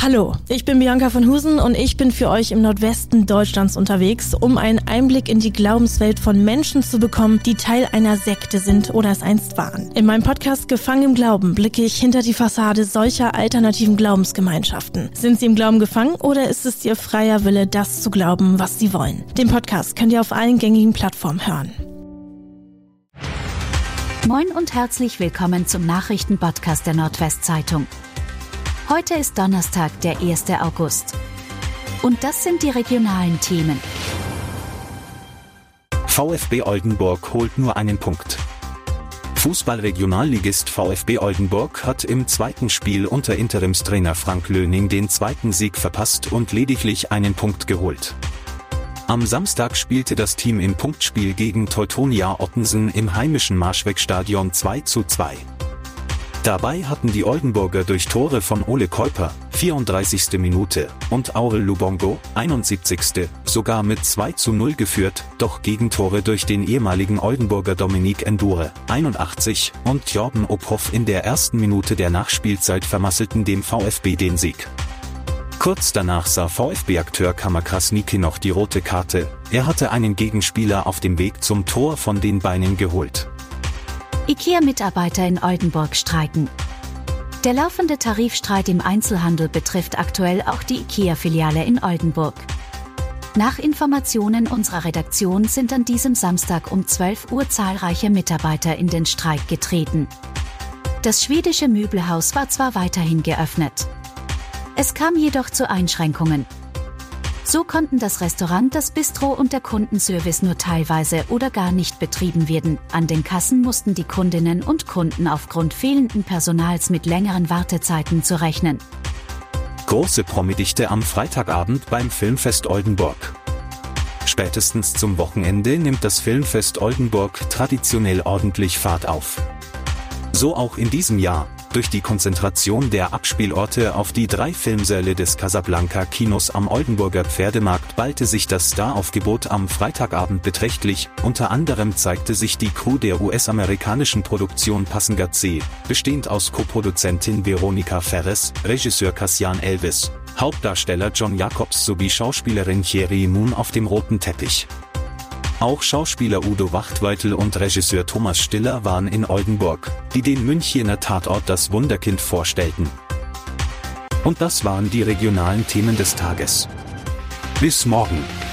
Hallo, ich bin Bianca von Husen und ich bin für euch im Nordwesten Deutschlands unterwegs, um einen Einblick in die Glaubenswelt von Menschen zu bekommen, die Teil einer Sekte sind oder es einst waren. In meinem Podcast Gefangen im Glauben blicke ich hinter die Fassade solcher alternativen Glaubensgemeinschaften. Sind sie im Glauben gefangen oder ist es ihr freier Wille, das zu glauben, was sie wollen? Den Podcast könnt ihr auf allen gängigen Plattformen hören. Moin und herzlich willkommen zum Nachrichtenpodcast der Nordwestzeitung. Heute ist Donnerstag, der 1. August. Und das sind die regionalen Themen. VfB Oldenburg holt nur einen Punkt. Fußball-Regionalligist VfB Oldenburg hat im zweiten Spiel unter Interimstrainer Frank Löning den zweiten Sieg verpasst und lediglich einen Punkt geholt. Am Samstag spielte das Team im Punktspiel gegen Teutonia Ottensen im heimischen Marschwegstadion 2:2. Dabei hatten die Oldenburger durch Tore von Ole Keuper, 34. Minute, und Aurel Lubongo, 71., sogar mit 2:0 geführt, doch Gegentore durch den ehemaligen Oldenburger Dominique Endure, 81, und Jorben Ophoff in der ersten Minute der Nachspielzeit vermasselten dem VfB den Sieg. Kurz danach sah VfB-Akteur Kamer Krasniqi noch die rote Karte, er hatte einen Gegenspieler auf dem Weg zum Tor von den Beinen geholt. IKEA-Mitarbeiter in Oldenburg streiken. Der laufende Tarifstreit im Einzelhandel betrifft aktuell auch die IKEA-Filiale in Oldenburg. Nach Informationen unserer Redaktion sind an diesem Samstag um 12 Uhr zahlreiche Mitarbeiter in den Streik getreten. Das schwedische Möbelhaus war zwar weiterhin geöffnet. Es kam jedoch zu Einschränkungen. So konnten das Restaurant, das Bistro und der Kundenservice nur teilweise oder gar nicht betrieben werden. An den Kassen mussten die Kundinnen und Kunden aufgrund fehlenden Personals mit längeren Wartezeiten zu rechnen. Große Promi-Dichte am Freitagabend beim Filmfest Oldenburg. Spätestens zum Wochenende nimmt das Filmfest Oldenburg traditionell ordentlich Fahrt auf. So auch in diesem Jahr. Durch die Konzentration der Abspielorte auf die 3 Filmsäle des Casablanca-Kinos am Oldenburger Pferdemarkt ballte sich das Staraufgebot am Freitagabend beträchtlich. Unter anderem zeigte sich die Crew der US-amerikanischen Produktion Passenger C, bestehend aus Co-Produzentin Veronica Ferres, Regisseur Cassian Elvis, Hauptdarsteller John Jacobs sowie Schauspielerin Thierry Moon auf dem roten Teppich. Auch Schauspieler Udo Wachtweitel und Regisseur Thomas Stiller waren in Oldenburg, die den Münchener Tatort Das Wunderkind vorstellten. Und das waren die regionalen Themen des Tages. Bis morgen.